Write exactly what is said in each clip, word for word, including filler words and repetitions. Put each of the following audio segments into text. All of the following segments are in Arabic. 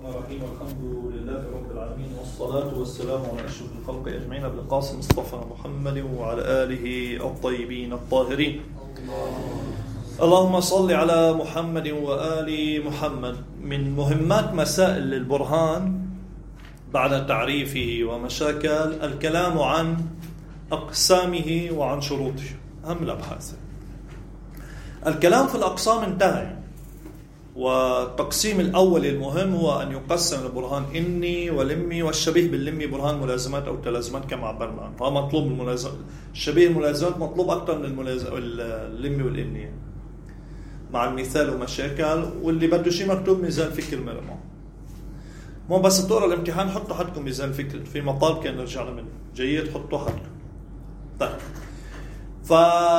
الرحيم. الحمد لله رب العالمين، والصلاة والسلام على أشرف الخلق أجمعين أبي القاسم مصطفى محمد وعلى آله الطيبين الطاهرين. اللهم صل على محمد وآل محمد. من مهمات مسائل البرهان بعد تعريفه ومشاكل الكلام عن أقسامه وعن شروطه. أهم الأبحاث. الكلام في الأقسام انتهى، والتقسيم الأول المهم هو أن يقسم البرهان إني ولمي، والشبيه باللمي برهان ملازمات أو تلازمات كما عبرنا عنه. هو مطلوب الملازمات، الشبيه الملازمات مطلوب أكثر من الملازم اللمي والإني مع المثال ومشاكل. واللي بده شيء مكتوب ميزان فكر مرمى، مو بس تقرأ الامتحان حطوا حدكم ميزان فكر، في مطالب كان نرجع له منه جيد حطوا حدكم. طيب، ف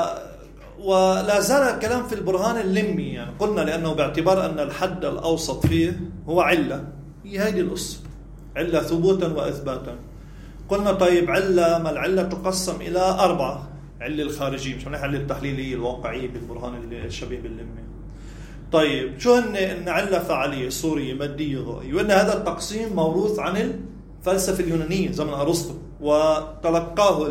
ولا زال الكلام في البرهان اللمي، يعني قلنا لأنه باعتبار أن الحد الأوسط فيه هو علة، هي هذه القصة، علة ثبوتا وإثباتا. قلنا طيب علة، ما العلة تقسم إلى أربعة: علة الخارجية، مش هنحكي علة التحليلية الواقعية بالبرهان الشبيه باللمي. طيب شو هن؟ إن علة فعالية صورية مادية غائية، وإن هذا التقسيم موروث عن الفلسفة اليونانية زمن أرسطو، وتلقاه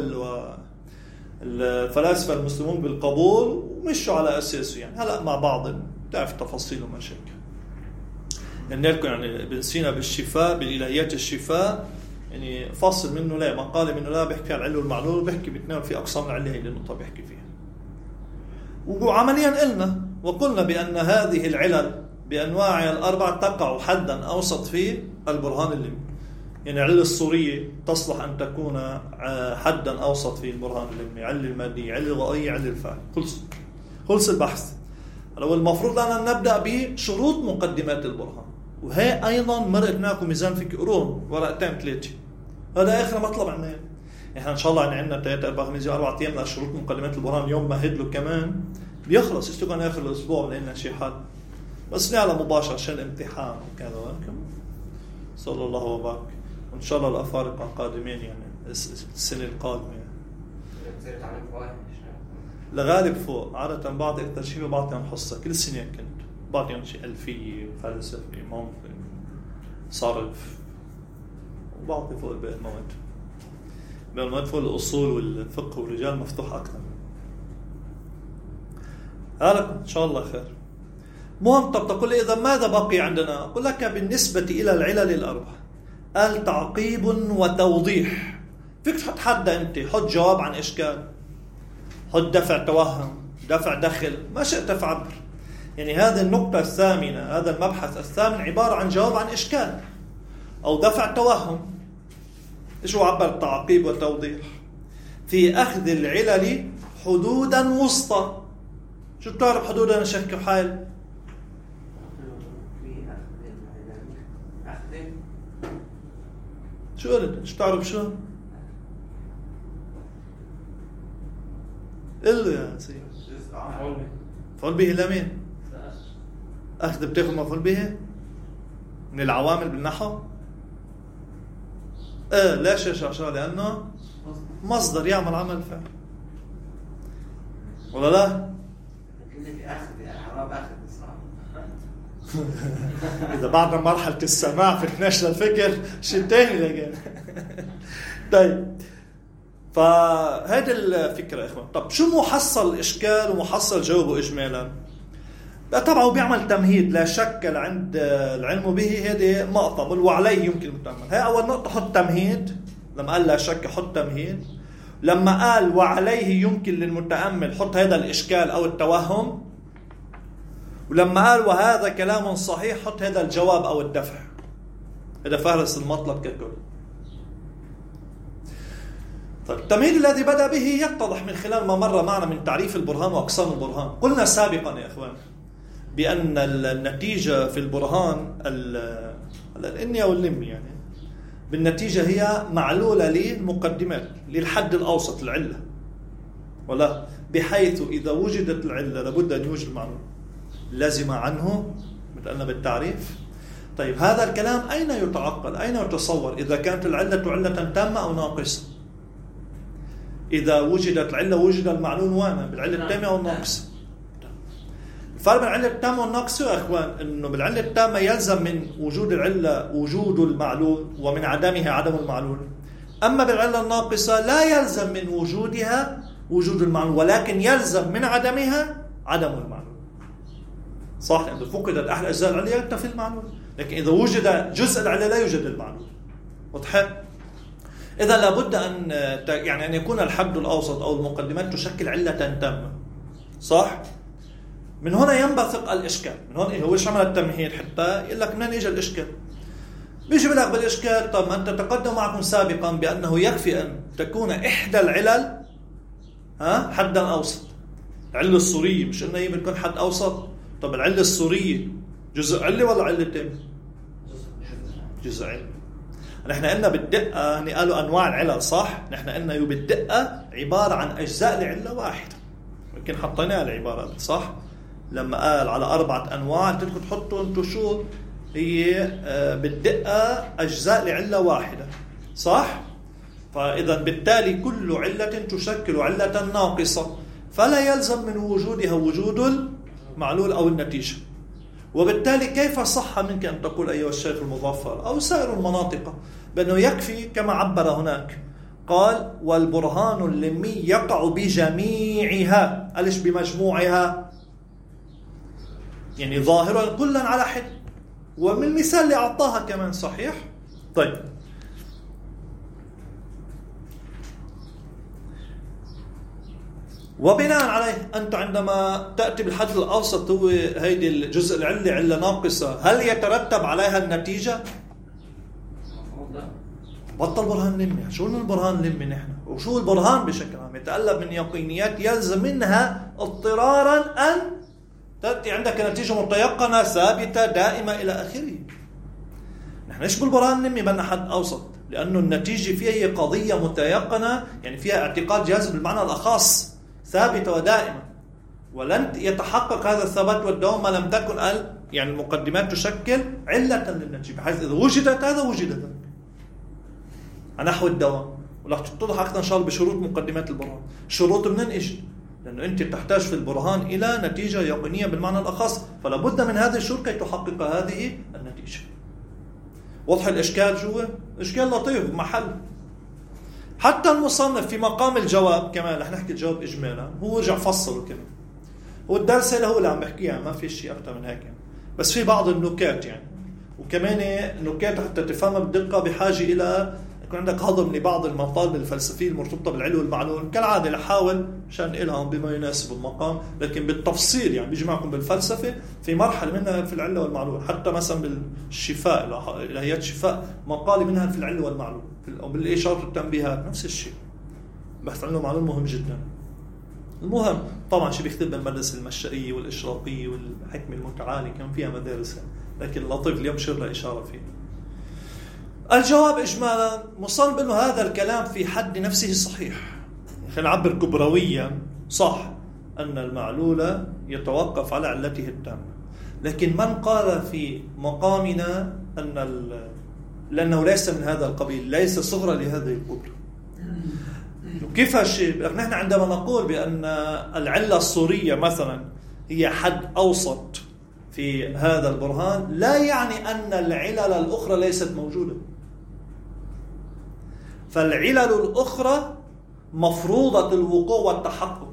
الفلاسفة المسلمون بالقبول ومشوا على أساسه. يعني هلأ مع بعض تعرف تفاصيل ومشاكل. يعني لكم يعني ابن سينا بالشفاء، بالإلهيات الشفاء، يعني فاصل منه لا، مقالة منه لا بيحكي عن العلة والمعلول، بيحكي بيتناول في أقسام العلة، هي النقطة بيحكي فيها. وعمليا قلنا وقلنا بأن هذه العلل بأنواعها الأربع تقع حدا أوسط في البرهان اللمي. يعني العلة الصورية تصلح أن تكون حدا أوسط في البرهان اللمي، علة المادية، علة الغائية، علة الفعل. خلص خلص البحث. لو المفروض أن نبدأ بشروط مقدمات البرهان، وهي أيضا مرقناكم ميزان فكر قرون ورقتين ثلاثة، هذا آخر مطلب عنا. إحنا إن شاء الله يعني عندنا ثلاثة أربعة خمسة أربعة أيام لشروط مقدمات البرهان، يوم ما هدلو كمان بيخلص، يستوكن آخر الأسبوع لنا شيء حد، بس نعلى مباشر عشان الامتحان وكذا. صلى الله وبارك. وإن شاء الله الأفارقة قادمين يعني السنة القادمة يعني. لغالب فوق عادة بعض أكثر شيء بعطيهم حصة كل سنة، كنت بعطيهم شيء ألفية وفلسفة منطق صرف، وبعطي فوق الباقي المواد. بقى المواد فوق الأصول والفقه والرجال مفتوح أكثر. هلأ إن شاء الله خير. مهم. طب تقول لي إذا ماذا بقي عندنا؟ أقول لك بالنسبة إلى العلل الأربعة التعقيب وتوضيح. فيك تحط حدا أنت، حط جواب عن إشكال، حط دفع توهم، دفع دخل، ما شئت فعبر. يعني هذه النقطة الثامنة، هذا المبحث الثامن عبارة عن جواب عن إشكال أو دفع توهم. إيش هو عبر التعقيب والتوضيح؟ في أخذ العلل حدودا وسطى. شو بتعرف حدودا شك وحال؟ شو قلت؟ شو تعرف شو؟ قل يا سيدي. مفعول به لمين؟ أخذ بتاخذ مفعول به من العوامل بالنحو؟ ايه ليش يا شاشة؟ لأنه مصدر يعمل عمل فعل، ولا لا؟ إذا بعد مرحلة السماع في نشر الفكر شيء تاني لقى. طيب، فهذه الفكرة يا إخوان. طب شو محصل الإشكال ومحصل جوابه إجمالا؟ طبعا بيعمل تمهيد لا شك عند العلم به، هذه نقطة وعليه يمكن التأمل. هي أول نقطة، حط تمهيد. لما قال لا شك حط تمهيد. لما قال وعليه يمكن للمتأمل حط هذا الإشكال أو التوهم. ولما قال وهذا كلام صحيح حط هذا الجواب أو الدفع. هذا فهرس المطلب ككل. طيب، التمهيد الذي بدأ به يتضح من خلال ما مر معنا من تعريف البرهان وأقسام البرهان. قلنا سابقا يا إخوان بأن النتيجة في البرهان الإني أو اللمي، يعني بالنتيجة هي معلولة للمقدمات للحد الأوسط العلة، ولا بحيث إذا وجدت العلة لابد أن يوجد معلول لازم عنه مثلنا بالتعريف. طيب، هذا الكلام أين يتعقل؟ أين يتصور؟ إذا كانت العلة علة تامة أو ناقصة. إذا وجدت العلة وجد المعلول وانا بالعلة التامة أو الناقصة. الفرق بين العلة التامة والناقصة يا أخوان إنه بالعلة التامة يلزم من وجود العلة وجود المعلول ومن عدمها عدم المعلول. أما بالعلة الناقصة لا يلزم من وجودها وجود المعلول، ولكن يلزم من عدمها عدم المعلول. صح؟ إذا فقدت أحد أجزاء العلة ينتفي المعلول، لكن إذا وجد جزء العلة لا يوجد المعلول. واضح؟ إذا لابد أن يعني أن يكون الحد الأوسط أو المقدمات تشكل علة تامة. صح؟ من هنا ينبثق الإشكال. من هنا هو إيش عمل التمهيد حتى يقول لك منين إجا الإشكال؟ بيجي لك بالإشكال طب ما أنت تقدم معكم سابقا بأنه يكفي أن تكون إحدى العلل ها حدا أوسط. العلة الصورية مش إنه هي بتكون حد أوسط. طب العلة الصورية جزء علة ولا علتين؟ جزء علة. نحن قلنا بالدقة هني قالوا أنواع العلل صح؟ نحن قلنا بالدقة عبارة عن أجزاء لعلة واحدة. يمكن حطيناها العبارات صح؟ لما قال على أربعة أنواع تدخل تحطوا أنتوا شو هي بالدقة أجزاء لعلة واحدة صح؟ فإذا بالتالي كل علة تشكل علة ناقصة، فلا يلزم من وجودها وجود المعلول أو النتيجة. وبالتالي كيف صح منك أن تقول أيها الشيخ المظفر أو سائر المناطق بأنه يكفي كما عبر هناك، قال والبرهان اللمي يقع بجميعها، أليش بمجموعها؟ يعني ظاهرا كلا على حد، ومن المثال اللي أعطاها كمان صحيح. طيب وبناء عليه أنت عندما تأتي بالحد الأوسط هو هيدي الجزء العلة علة ناقصة، هل يترتب عليها النتيجة؟ بطل برهان لمي. شو البرهان لمي نحن؟ وشو البرهان بشكل عام؟ يتألف من يقينيات يلزم منها اضطرارا أن تأتي عندك نتيجة متيقنة ثابتة دائمة إلى آخره. نحن إيش بالبرهان لمي بدنا حد أوسط؟ لأنه النتيجة فيها هي قضية متيقنة، يعني فيها اعتقاد جازم بالمعنى الأخص ثابتة ودائمة، ولن يتحقق هذا الثبات والدوام ما لم تكن ال يعني المقدمات تشكل علة للنتيجة، بحيث إذا وجدت هذا وجد ذاك نحو الدوام. ولح تتضح أكثر إن شاء الله بشروط مقدمات البرهان. شروط منين إيش؟ لأنه أنت تحتاج في البرهان إلى نتيجة يقينية بالمعنى الأخص، فلا بد من هذه الشروط كي تحقق هذه النتيجة. واضح الإشكال جوا؟ إشكال لطيف محل. حتى المصنف في مقام الجواب كمان رح نحكي الجواب إجمالا، هو رجع فصله كمان. هو الدرس اللي هو اللي عم بحكيها ما في شيء أكثر من هيك يعني. بس في بعض النكات يعني، وكمان نكات حتى تفهمها بدقة بحاجة إلى يكون عندك هضم لبعض المطالب الفلسفية المرتبطة بالعلم والمعلوم. كالعادة لحاول مشان إلهم بما يناسب المقام، لكن بالتفصيل يعني بيجي معكم بالفلسفة في مرحلة منها في العلة والمعلوم. حتى مثلا بالشفاء إلهيات شفاء مقالة منها في العلة والمعلوم، أو بالإشارة والتنبيهات نفس الشيء. بحث عنه معلوم مهم جدا. المهم طبعا شيء بيختلف بين المدرسة المشائية والإشراقية والحكمة المتعالي، كان فيها مدارس، لكن لطيف اليوم شير له إشارة فيه. الجواب إجمالا مصنف أنه هذا الكلام في حد نفسه صحيح. خلينا نعبر كبرويا صح أن المعلول يتوقف على علته التامة، لكن من قال في مقامنا أن ال... لأنه ليس من هذا القبيل، ليس صغرى لهذه الكبرى. كيف هالشيء؟ نحن عندما نقول بأن العلة الصورية مثلا هي حد أوسط في هذا البرهان، لا يعني أن العلل الأخرى ليست موجودة. فالعلل الأخرى مفروضة الوقوع والتحقق،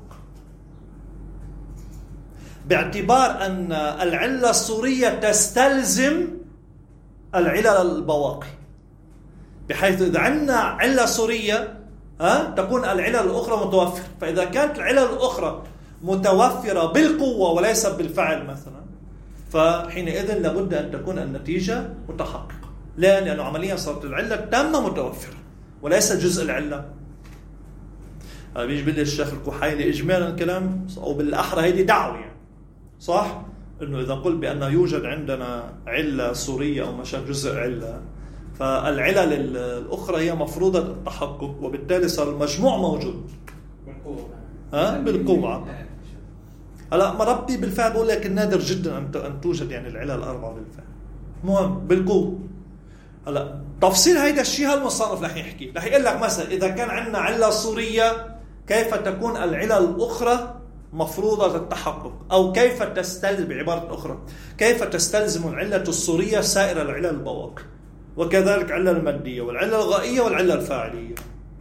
باعتبار أن العلة الصورية تستلزم العلل البواقي، بحيث إذا عندنا علة صورية ها تكون العلل الأخرى متوفرة. فإذا كانت العلل الأخرى متوفرة بالقوة وليس بالفعل مثلا، فحينئذ لابد أن تكون النتيجة متحققة. لا، لأنه عمليا صارت العلة التامة متوفرة وليس جزء العلة. بيجي بيقول الشيخ الكحيلي إجمالا الكلام، أو بالأحرى هيدي دعوة يعني صح، إنه إذا قلت بأنه يوجد عندنا علة صورية أو مشان جزء علة، فالعلل الأخرى هي مفروضة التحقق، وبالتالي صار المجموع موجود بالقوة. ها بالقوة. هلا مربي بالفعل بقول لك النادر جدا أن توجد يعني العلل الأربعة بالفعل. مهم بالقوة. هلا تفصيل هيدا الشيء هالمصنف رح يحكي، رح يقول لك مثلا إذا كان عندنا علة صورية كيف تكون العلل الأخرى مفروضة التحقق، أو كيف تستلزم، بعبارة أخرى كيف تستلزم العلة الصورية سائر العلل البواقي، وكذلك العلة المادية والعلة الغائية والعلة الفاعلية.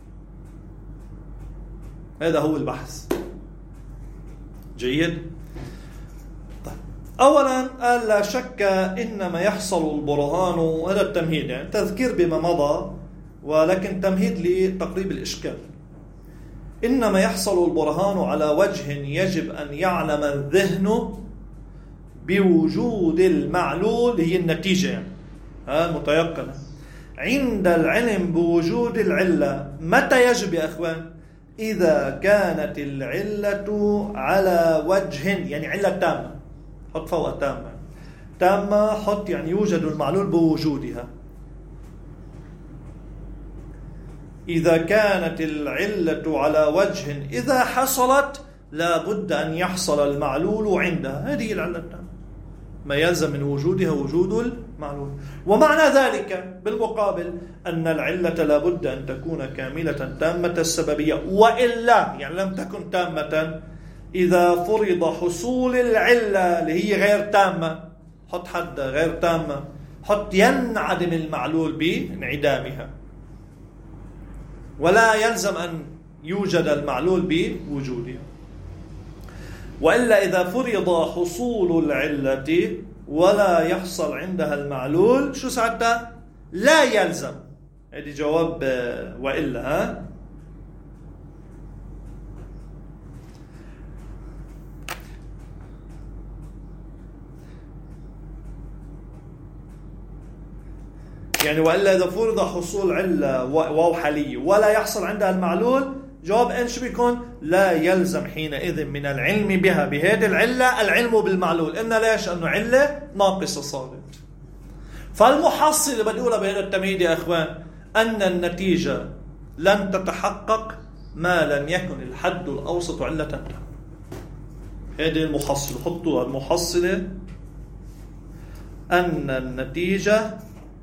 هذا هو البحث. جيد. طيب. أولا قال لا شك إنما يحصل البرهان، هذا التمهيد يعني تذكير بما مضى ولكن تمهيد لتقريب الإشكال. إنما يحصل البرهان على وجه يجب أن يعلم الذهن بوجود المعلول، هي النتيجة يعني ها متيقنة، عند العلم بوجود العلة. متى يجب يا أخوان؟ إذا كانت العلة على وجه، يعني علة تامة، حط فوق تامة، تامة حط يعني يوجد المعلول بوجودها. إذا كانت العلة على وجه إذا حصلت لا بد أن يحصل المعلول عندها، هذه العلة التامة، ما يلزم من وجودها وجود المعلول. ومعنى ذلك بالمقابل أن العلة لا بد أن تكون كاملة تامة السببية، وإلا يعني لم تكن تامة إذا فرض حصول العلة اللي هي غير تامة، حط حد غير تامة، حط ينعدم المعلول بانعدامها، ولا يلزم أن يوجد المعلول بوجودها. وإلا إذا فرض حصول العلة ولا يحصل عندها المعلول، شو ساعتها؟ لا يلزم. هذه جواب وإلا. ها يعني وإلا إذا فرض حصول علة واو حالية ولا يحصل عندها المعلول، جواب إن شو بيكون؟ لا يلزم حينئذ من العلم بها بهذه العلة العلم بالمعلول. إن ليش؟ أنه علة ناقصة صارت. فالمحصل اللي بدي أقولها بهذا التمهيد يا أخوان أن النتيجة لن تتحقق ما لم يكن الحد الأوسط علة تامة. هذه المحصل، حطوا المحصلة أن النتيجة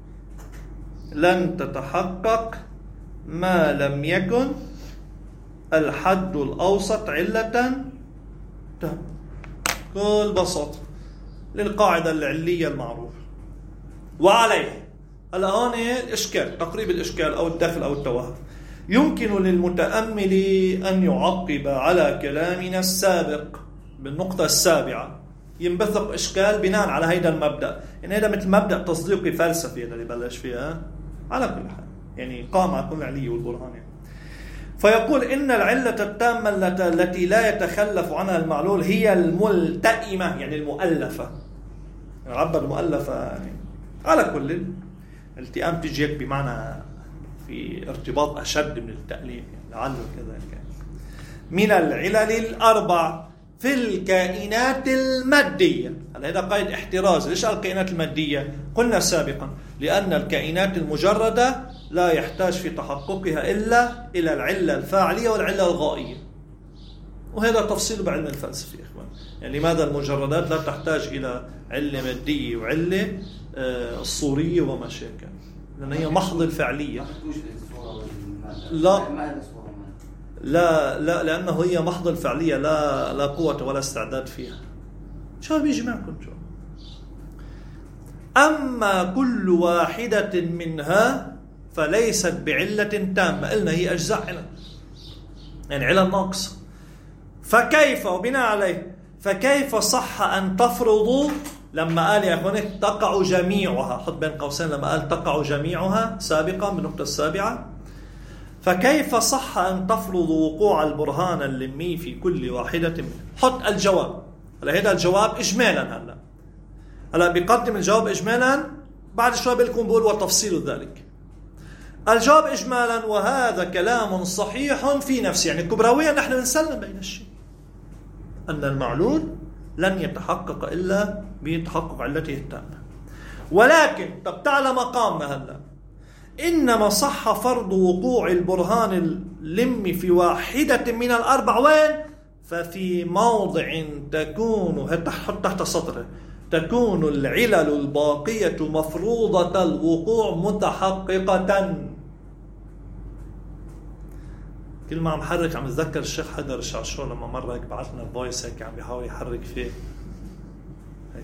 لن تتحقق ما لم يكن الحد الأوسط علة تامة. بكل بساطة للقاعدة العلية المعروفة. وعليه الآن الإشكال، تقريب الإشكال أو الدخل أو التوهم. يمكن للمتأمل أن يعقب على كلامنا السابق بالنقطة السابعة، ينبثق إشكال بناء على هذا المبدأ. يعني هذا مثل مبدأ تصديقي فلسفي اللي بلش فيها. على كل حال يعني قام على كل العلية والبرهان يعني. فيقول إن العلة التامة التي لا يتخلف عنها المعلول هي الملتئمة، يعني المؤلفة. عبر المؤلفة يعني على كل التئام تجي بمعنى في ارتباط أشد من التأليف، يعني لعله كذا كان. من العلل الأربع في الكائنات المادية. هذا قيد احتراز. ليش الكائنات المادية؟ قلنا سابقا لأن الكائنات المجردة لا يحتاج في تحققها إلا إلى العلة الفاعلية والعلة الغائية، وهذا تفصيل بعلم الفلسفة يا إخوان. يعني لماذا المجردات لا تحتاج إلى علة مادية وعلة آه الصورية وما شابه، لأن هي محض الفعلية. لا لا لا لأنه هي محض الفعلية، لا لا قوة ولا استعداد فيها. شو بيجي معكم شو؟ أما كل واحدة منها فليست بعلة تامة. قلنا هي أجزاء علل، يعني علل ناقصة. فكيف وبناء عليه فكيف صح أن تفرضوا، لما قال يا أخواني تقع جميعها، حط بين قوسين لما قال تقع جميعها سابقا بالنقطة السابعة، فكيف صح أن تفرضوا وقوع البرهان اللمي في كل واحدة منها؟ حط الجواب. هلا هذا الجواب إجمالا. هلا هلا بيقدم الجواب إجمالا، بعد شوي بلكم بقول وتفصيل ذلك. الجواب إجمالا وهذا كلام صحيح في نفسه، يعني كبرويا نحن نسلم بين الشيء أن المعلول لن يتحقق إلا بتحقق علته التامة. ولكن طب تعالى مقامنا هلا، إنما صح فرض وقوع البرهان اللم في واحدة من الأربع. وين؟ ففي موضع تكون حط تحت سطره تكون العلل الباقية مفروضة الوقوع متحققة. كل ما عم حرك عم اتذكر الشيخ حيدر الشعشور لما مرة هيك بعثنا فويس هيك عم بيحاول يحرك فيه هيك.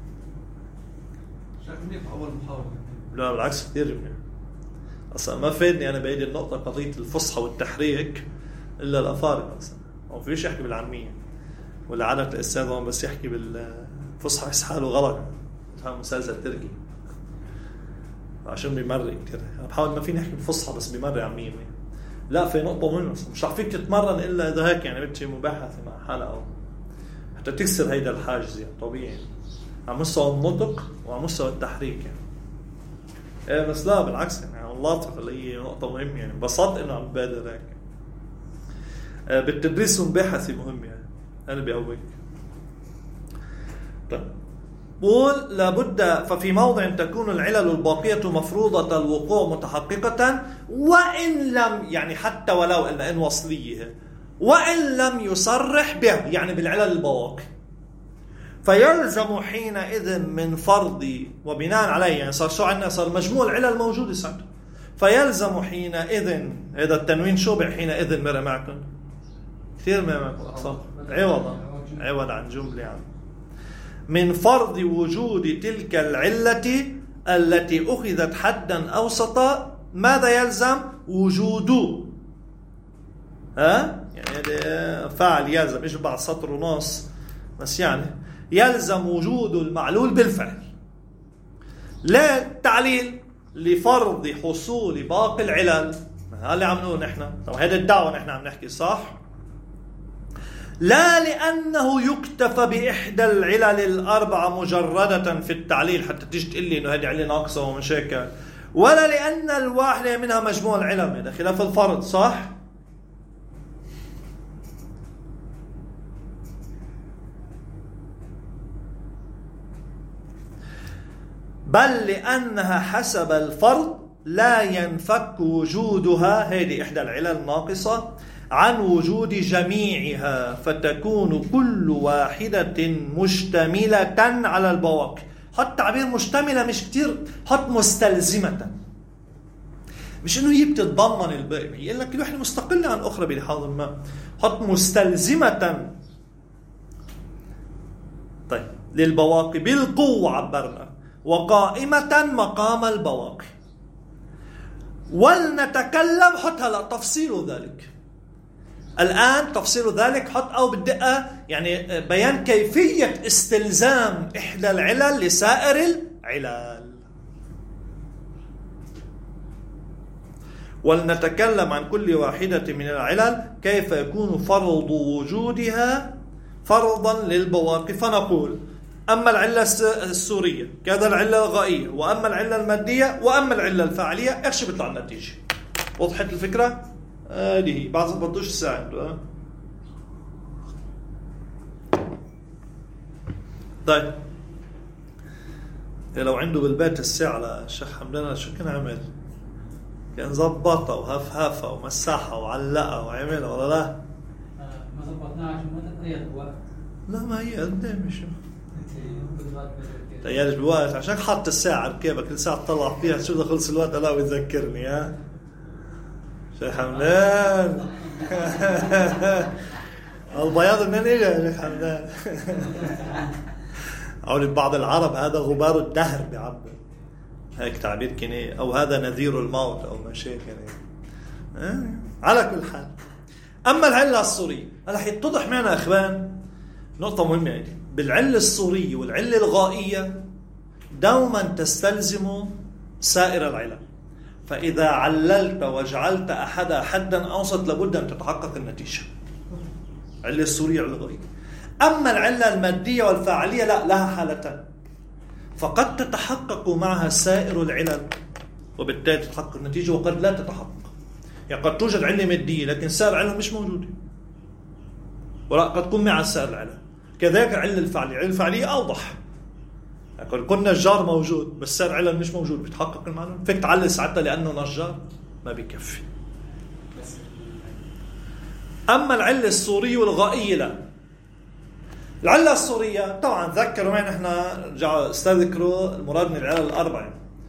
شيخ منيح أول محاولة. لا بالعكس كثير منيح. أصلا ما فادني أنا بهيدي النقطة قضية الفصحى والتحريك إلا الأفارقة أصلا. هو فيش يحكي بالعامية ولا عادة الأستاذ هون بس يحكي بالفصحى يحس حاله غلط. هذا مسلسل تركي عشان بيمرق كثير. أنا بحاول ما فيني أحكي بالفصحى بس بيمرق عامية. لا في نقطة مهمة مش رح فيك تتمرن إلا إذا هيك يعني بدك مباحثة مع حلقة حتى تكسر هيدا الحاجز يعني طبيعي على مستوى النطق وعلى مستوى التحريك يعني. إيه بس لا بالعكس يعني اللطف اللي هي نقطة مهمة يعني انبسطت إنه عم بادر هيك. آه بالتدريس المباحثي مهم يعني أنا بقويك. طيب قول لابد ففي موضع تكون العلل الباقية مفروضة الوقوع متحققة وإن لم يعني حتى ولو إن إن وصليه وإن لم يصرح به يعني بالعلل البواقي فيلزم حينئذ من فرض وبناء عليه يعني صار شو عندنا صار مجموع العلل موجود ساعتها فيلزم حينئذ هذا التنوين شو بحينئذ مرة معكم كثير مرة معكم أقصى عوضا عوض عن جملة يعني. من فرض وجود تلك العلة التي أخذت حدا أوسطا ماذا يلزم وجوده ها يعني هذا فاعل يلزم إيش بعد سطر ونص بس يعني يلزم وجود المعلول بالفعل لا تعليل لفرض حصول باقي العلل هذا اللي عم نقول نحن طب هذا الدعوة نحن عم نحكي صح لا لأنه يكتفى بإحدى العلل الأربعة مجردة في التعليل حتى تيجي تقول لي إنه هذه علة ناقصة ومشاكل ولا لأن الواحدة منها مجموع العلل هذا خلاف الفرض صح بل لأنها حسب الفرض لا ينفك وجودها هذه إحدى العلل الناقصة عن وجود جميعها فتكون كل واحدة مشتملة على البواقي حط تعبير مشتملة مش كتير حط مستلزمة مش إنه هي بتتضمن الباقي يقول لك كل واحدة مستقلة عن أخرى بلحاظ ما حط مستلزمة طيب للبواقي بالقوة عبرنا وقائمة مقام البواقي ولنتكلم حط هلا تفصيل ذلك الآن تفصيل ذلك حط أو بالدقة يعني بيان كيفية استلزام إحدى العلل لسائر العلل ولنتكلم عن كل واحدة من العلل كيف يكون فرض وجودها فرضا للبواقي فنقول أما العلة السورية كذا العلة الغائية وأما العلة المادية وأما العلة الفاعلية إيش بيطلع النتيجة وضحت الفكرة هذه آه بعض بدوش الساعة آه. طيب لو عنده بالبيت الساعة للشيخ حمدان شو كان عمل كان زبطها وهفهفها ومسحها وعلقها وعملها ولا لا آه ما زبطناها عشان ما تتقيد الوقت لا ما هي قدام شو تقيدش بوقت عشان حط الساعة ركيبة كل ساعة تطلع فيها شو إذا خلص الوقت لا ويذكرني ها شيخ حمدان البياض منين اجى يا شيخ حمدان أقول بعض العرب هذا غبار الدهر بيعبر هيك تعبير كني أو هذا نذير الموت أو ما شيء يعني على كل حال أما العلة السورية هلا حيتضح معنا أخوان نقطة مهمة يعني بالعلة السورية والعلة الغائية دوما تستلزم سائر العلل فإذا عللت وجعلت أحدها حدا أوسط لابد أن تتحقق النتيجة العلة السورية والعلة الغائية أما العلة المادية والفاعلية لا لها حالتان فقد تتحقق معها سائر العلل وبالتالي تتحقق النتيجة وقد لا تتحقق يعني قد توجد علة مادية لكن سائر العلل مش موجودة ولا قد تكون معها سائر العلل كذلك العلة الفعلية العلة الفعلية أوضح يعني قلنا نجار موجود بس سائر العلل مش موجود بتحقق المعلومة فيك تعلل ساعتها لأنه نجار ما بيكفي أما العلة السورية والغائية لا العلة السورية طبعا ذكروا معنا احنا استذكروا المراد من العلل الأربعة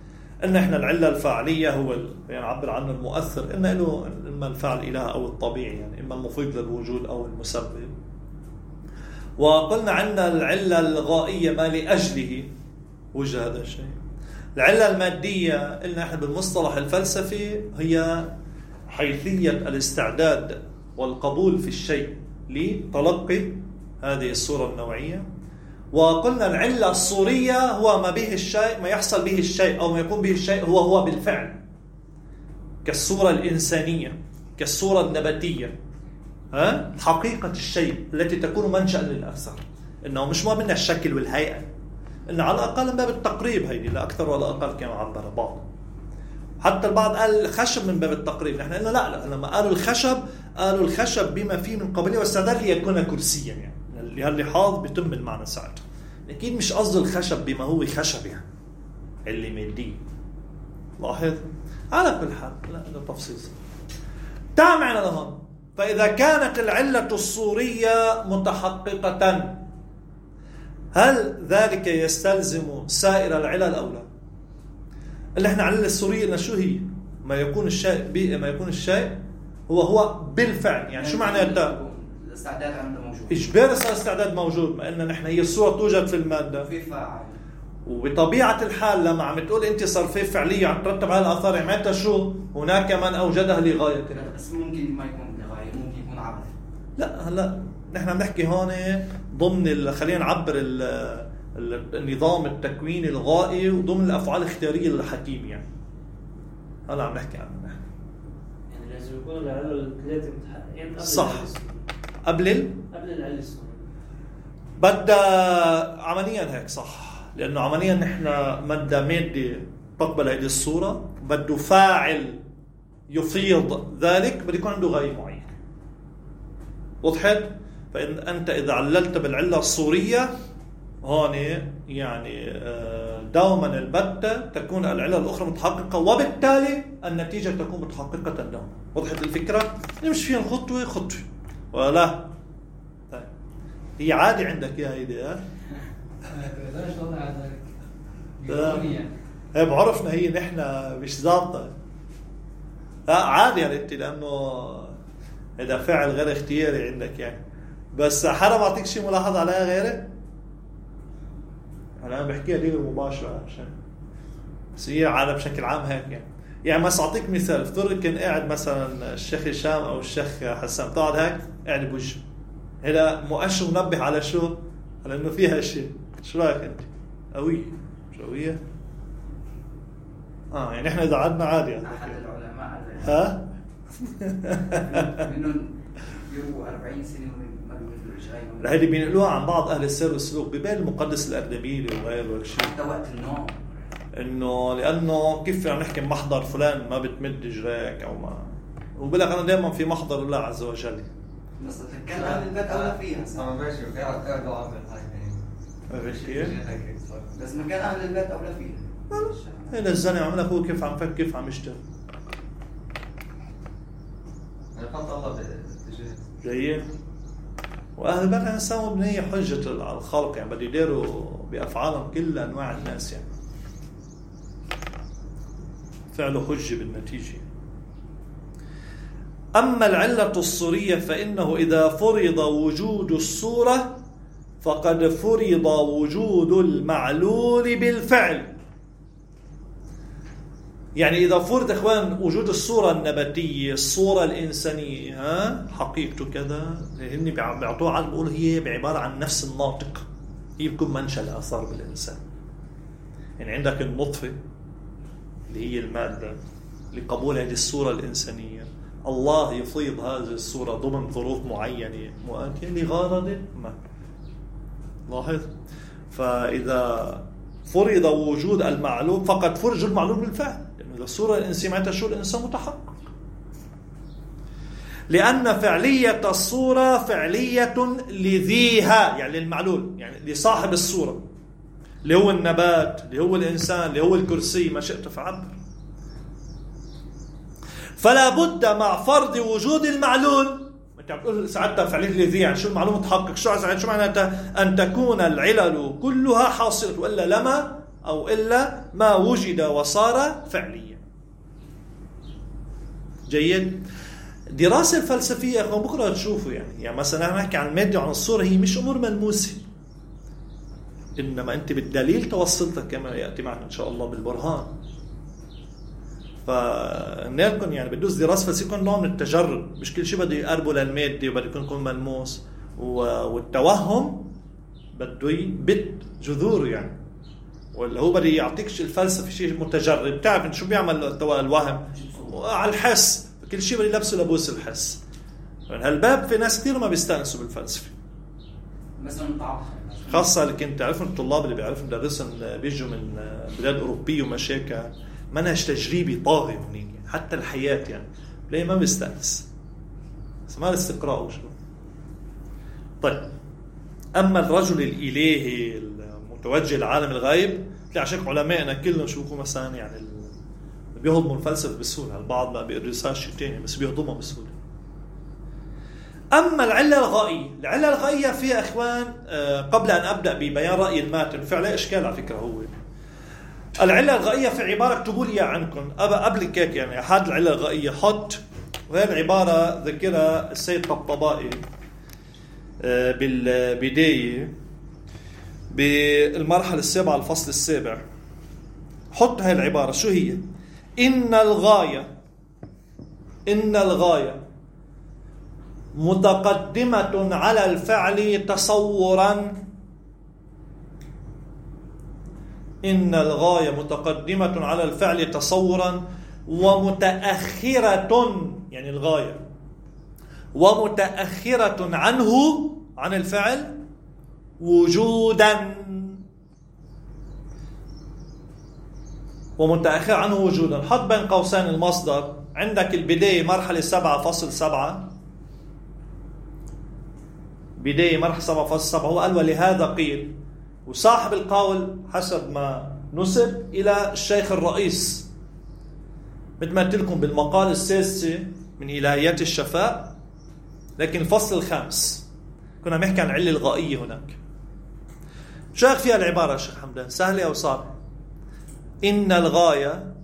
إن إحنا العلة الفاعلية هو يعني نعبر عنه المؤثر، إن له إما الفاعل الإله أو الطبيعي، يعني إما المفيد للوجود أو المسبب. وقلنا عندنا العلة الغائية ما لأجله وجه هذا الشيء. العلة المادية قلنا إحنا بالمصطلح الفلسفي هي حيثية الاستعداد والقبول في الشيء لتلقي هذه الصورة النوعية. وقلنا العلة الصورية هو ما به الشيء، ما يحصل به الشيء أو ما يكون به الشيء هو هو بالفعل، كالصورة الإنسانية، كالصورة النباتية، ها؟ حقيقة الشيء التي تكون منشأ للأثر، إنه مش ما بدنا الشكل والهيئة، إنه على الأقل من باب التقريب، هيدي لا أكثر ولا أقل كما عبر بعض. حتى البعض قال الخشب من باب التقريب، نحن قلنا لا لا، لما قالوا الخشب قالوا الخشب بما فيه من قابلية واستعداد ليكون كرسيا، يعني لهاللحاظ بيتم المعنى ساعتها. أكيد مش قصد الخشب بما هو خشب يعني اللي مادي. لاحظ على كل حال، لا هذا تفصيل. تعال معنا لهون. فإذا كانت العلة الصورية متحققة، هل ذلك يستلزم سائر العلل أو لا؟ اللي احنا العلة الصورية لنا شو هي؟ ما يكون الشيء بي ما يكون الشيء هو هو بالفعل، يعني شو معنى التا؟ الاستعداد عنده موجود. إجباري صار الاستعداد موجود، ما إن نحن هي الصورة توجد في المادة. في فاعل. وبطبيعة الحال لما عم تقول أنت صار في فعلية عم ترتب على الآثار، معناتها شو؟ هناك من أوجدها لغاية. بس ممكن ما يكون لغاية، ممكن يكون عبث. لا هلا نحن عم نحكي هون ضمن خلينا نعبر النظام التكويني الغائي وضمن الأفعال الاختيارية الحكيم، يعني هلا عم نحكي عنه نحن. يعني لازم يكون العلة الثلاثة متحققين قبل صح. قبل ال... قبل العلة الصورية. بدها عمليا هيك صح، لأنه عمليا نحن مادة مادة تقبل هذه الصورة، بده فاعل يفيض ذلك، بده يكون عنده غاية معينة. وضحت؟ فإن أنت إذا عللت بالعلة الصورية هون يعني دوما البتة تكون العلة الأخرى متحققة، وبالتالي النتيجة تكون متحققة دوما. وضحت الفكرة؟ نمشي فيها خطوة خطوة ولا طيب. هي عادي عندك يا هيدي ها؟ لا شاء الله عادي. هي بعرفنا هي نحن مش ضابطة. لا عادي يعني انت، لأنه هذا فعل غير اختياري عندك يعني. بس حدا بعطيك شيء ملاحظ عليها غيره؟ أنا بحكيها دي مباشرة عشان بس هي على بشكل عام هيك يعني. يعني بس أعطيك مثال، افترض كان قاعد مثلا الشيخ هشام أو الشيخ حسام، تقعد هيك قاعد بوجه، هذا مؤشر منبه على شو؟ على إنه فيها شيء. شو رأيك أنت؟ قوية مش قوية؟ آه يعني إحنا إذا عدنا عادي يعني. أحد العلماء ها؟ منهم يو أربعين سنة ما بيقولوا شيء. هذه بينقلوها عن بعض أهل السير والسلوك ببال المقدس الأردبيلي وغيره وشيء. حتى وقت النوم. إنه لأنه كيف عم نحكي محضر فلان ما بتمد جراك أو ما، وبلغ أنا دائما في محضر الله عز وجل. بس كان أهل البيت أولى فيها. أنا ماشي وقاعد قاعد أعمل هاي كيف؟ بس ما كان أهل البيت أولى فيها. هذا الزلمة عم لك هو كيف عم فك كيف عم يشتغل. أنا حط الله باتجاه. جيد. وأهل البيت إنسان بنية حجة على الخلق، يعني بده يديروا بأفعالهم كل أنواع الناس، يعني فعله حجة بالنتيجة. أما العلة الصورية فإنه إذا فرض وجود الصورة فقد فرض وجود المعلول بالفعل. يعني إذا فرض إخوان وجود الصورة النباتية، الصورة الإنسانية، ها حقيقته كذا، هن بيعطوها على بقول هي بعبارة عن نفس الناطق، هي بيكون منشأ الآثار بالإنسان. يعني عندك النطفة اللي هي المادة لقبول هذه الصورة الإنسانية، الله يفيض هذه الصورة ضمن ظروف معينة مؤاتية لغرض ما. لاحظ؟ فإذا فرض وجود المعلوم فقد فرج المعلوم بالفعل، لأن إذا الصورة الإنسانية معناتها شو؟ الإنسان متحقق، لأن فعلية الصورة فعلية لذيها، يعني للمعلول، يعني لصاحب الصورة، اللي هو النبات، اللي هو الإنسان، اللي هو الكرسي، ما شئت فعبر. فلا بد مع فرض وجود المعلول، انت بتقول ساعتها فعلية لذي، يعني شو المعلوم متحقق، شو شو معناتها؟ أن تكون العلل كلها حاصلة، وإلا لما أو إلا ما وجد وصار فعليا. جيد. دراسة الفلسفية يا أخوان بكرة تشوفوا يعني يعني مثلا نحكي عن المادة وعن الصورة، هي مش أمور ملموسة، إنما أنت بالدليل توصلتك كما يأتي معنا إن شاء الله بالبرهان. فنالكم يعني بدوس دراسة فلسفية يكون نوع من التجرب، مش كل شيء بده يقربه للمادة وبده يكون يكون ملموس، والتوهم بده يبت جذوره يعني، ولا هو بده يعطيكش الفلسفة شيء متجرب. تعرف انت شو بيعمل الوهم على الحس، كل شيء بده يلبسه لبوس الحس. يعني هالباب في ناس كثير ما بيستأنسوا بالفلسفة، مثلا طعم خاصة اللي كنت تعرفون الطلاب اللي بيعرفوا مدرسهم بيجوا من بلاد أوروبية ومشاكل منهج تجريبي طاغي هنيك، حتى الحياة يعني ليه ما بيستأنس، بس ما الاستقراء وشو. طيب، أما الرجل الإلهي المتوجه لعالم الغيب، عشان علمائنا كلهم شوفوا مثلا يعني بيهضموا الفلسفة بسهولة، البعض ما بيدرسهاش شيء تاني بس بيهضمها بسهولة. أما العلة الغائية، العلة الغائية فيها أخوان قبل أن أبدأ ببيان رأي الماتن فعلا إشكال على فكرة. هو العلة الغائية في عبارة اكتبوا لي عنكم قبل كيك يعني أحد العلة الغائية حط، وهي العبارة ذكرها السيد طبطبائي بالبداية بالمرحلة السابعة الفصل السابع. حط هاي العبارة، شو هي؟ إن الغاية إن الغاية متقدمة على الفعل تصورا إن الغاية متقدمة على الفعل تصورا ومتأخرة، يعني الغاية ومتأخرة عنه عن الفعل وجودا، ومتأخر عنه وجودا. حط بين قوسين المصدر عندك البداية مرحلة سبعة فصل سبعة، بداية مرحلة سبعة فصل سبعة. هو قال ولهذا قيل، وصاحب القول حسب ما نسب إلى الشيخ الرئيس، مثل ما قلت لكم بالمقال السادسة من إلهيات الشفاء، لكن الفصل الخامس كنا نحكي عن العلة الغائية هناك. شو رأيك فيها العبارة شيخ حمدان؟ سهلة أو صعبة؟ إن الغاية